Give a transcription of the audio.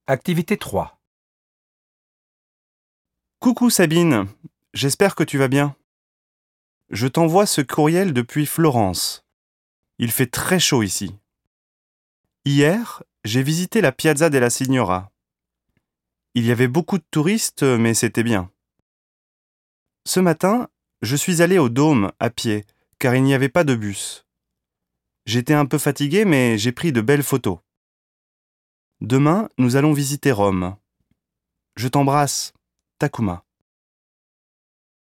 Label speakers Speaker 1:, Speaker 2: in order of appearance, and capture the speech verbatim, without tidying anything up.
Speaker 1: Activité trois.
Speaker 2: Coucou Sabine, j'espère que tu vas bien. Je t'envoie ce courriel depuis Florence. Il fait très chaud ici. Hier, j'ai visité la Piazza della Signora. Il y avait beaucoup de touristes, mais c'était bien. Ce matin, je suis allé au Dôme à pied, car il n'y avait pas de bus. J'étais un peu fatigué, mais j'ai pris de belles photos. Demain, nous allons visiter Rome. Je t'embrasse, Takuma.